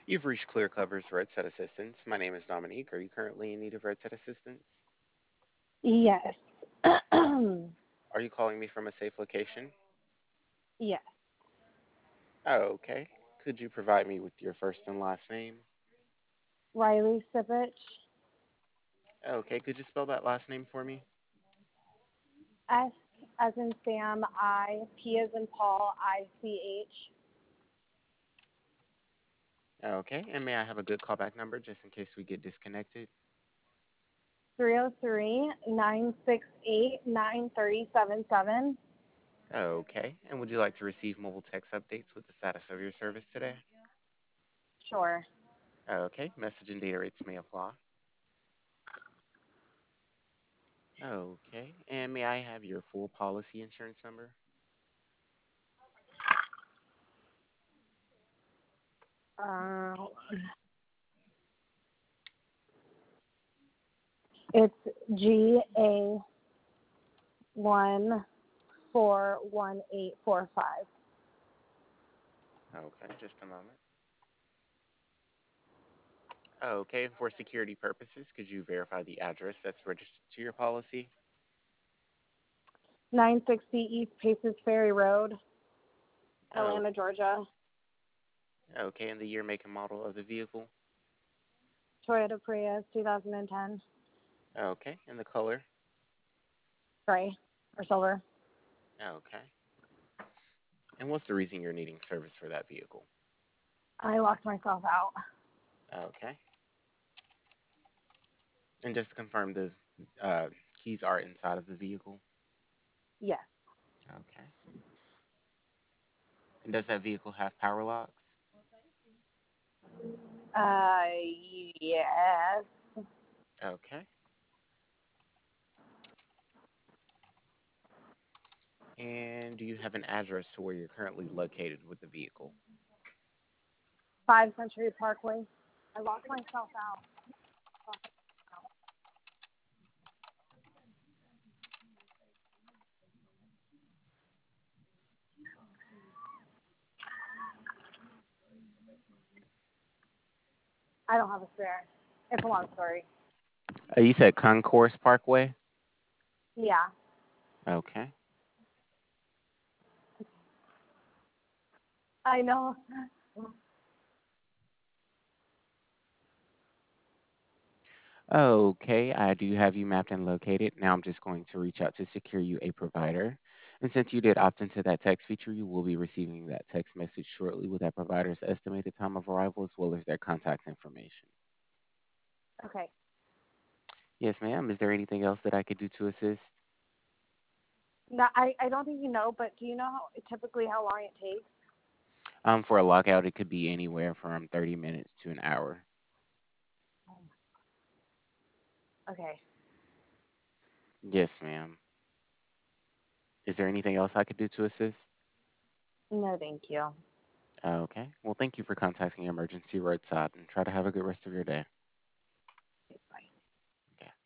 You've reached Clear Cover's Roadside Assistance. My name is Dominique. Are you currently in need of roadside assistance? Yes. Are you calling me from a safe location? Yes. Oh, okay. Could you provide me with your first and last name? Riley Sipich. Okay, could you spell that last name for me? S as in Sam, P as in Paul, ICH. Okay, and may I have a good callback number just in case we get disconnected? 303-968-9377. Okay, and would you like to receive mobile text updates with the status of your service today? Sure. Okay, message and data rates may apply. Okay, and may I have your full policy insurance number? Uh, it's GA141845. Okay, just a moment. Okay, for security purposes, could you verify the address that's registered to your policy? 960 East Paces Ferry Road, Oh, Atlanta, Georgia. okay, and the year, make, and model of the vehicle? Toyota Prius 2010. Okay, and the color? Gray or silver. Okay. And what's the reason you're needing service for that vehicle? I locked myself out. Okay. And just to confirm, the uh, keys are inside of the vehicle? Yes. Okay. And does that vehicle have power locks? Uh, yes. Okay. And do you have an address to where you're currently located with the vehicle? 5 Century Parkway. I locked myself out. I don't have a spare. It's a long story. You said Concourse Parkway? Yeah. Okay. I know. Okay, I do have you mapped and located. Now I'm just going to reach out to secure you a provider. And since you did opt into that text feature, you will be receiving that text message shortly with that provider's estimated time of arrival as well as their contact information. Okay. Yes, ma'am. Is there anything else that I could do to assist? No, I don't think you know, but do you know typically how long it takes? For a lockout, it could be anywhere from 30 minutes to an hour. Okay. Yes, ma'am. Is there anything else I could do to assist? No, thank you. Okay. Well, thank you for contacting Emergency Roadside and try to have a good rest of your day.